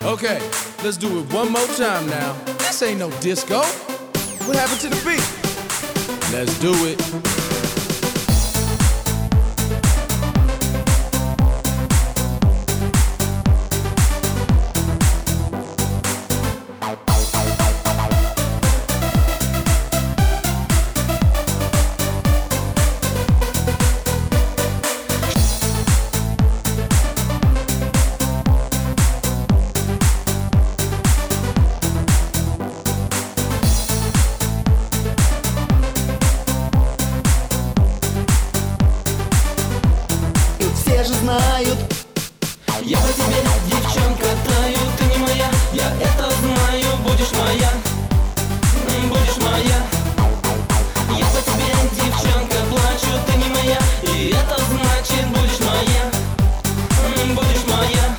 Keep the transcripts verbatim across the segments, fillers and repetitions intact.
Okay, let's do it one more time now. This ain't no disco. What happened to the beat? Let's do it. Все же знают, я по тебе, девчонка, таю. Ты не моя, я это знаю. Будешь моя, будешь моя. Я по тебе, девчонка, плачу. Ты не моя, и это значит будешь моя, будешь моя.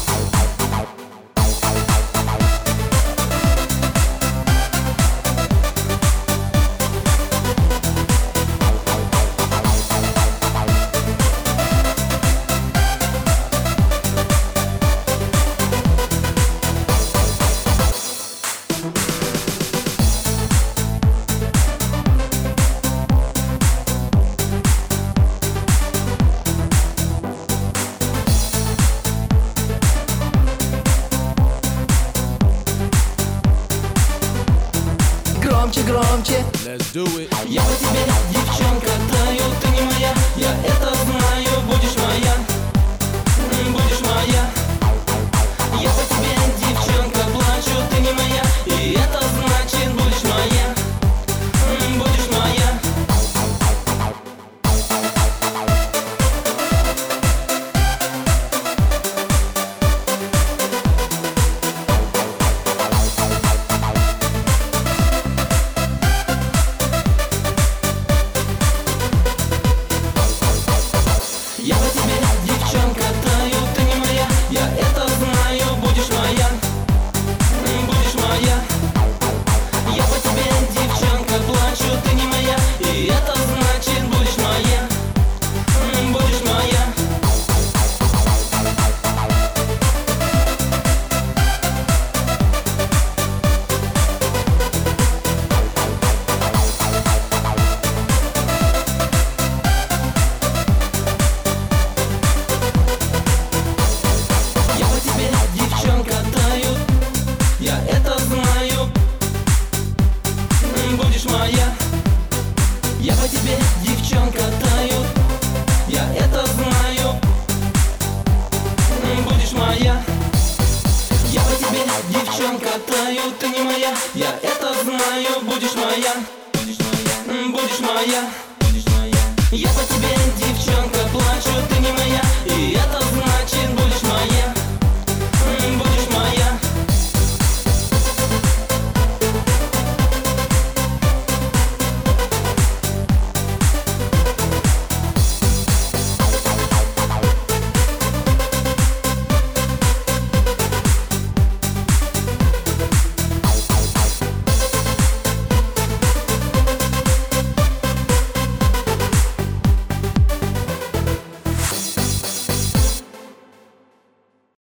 Громче, громче. Let's do it. Я по тебе, девчонка, таю. Ты не моя, я это знаю. Будешь моя, будешь моя. Я по тебе, девчонка, плачу. Ты не моя, и это значит будешь моя, будешь моя. Я по тебе, девчонка, таю. Ты не моя, я это знаю. Будешь моя, будешь моя. Я по тебе, девчонка, плачу. Ты не моя, и это значит будешь моя, будешь моя. Я по тебе, девчонка, таю. Я это знаю. Будешь моя. Я по тебе, девчонка, таю. Я это знаю. Будешь моя. Я по тебе, девчонка, таю. Ты не моя, я это знаю. Будешь моя, будешь моя, будешь моя. Я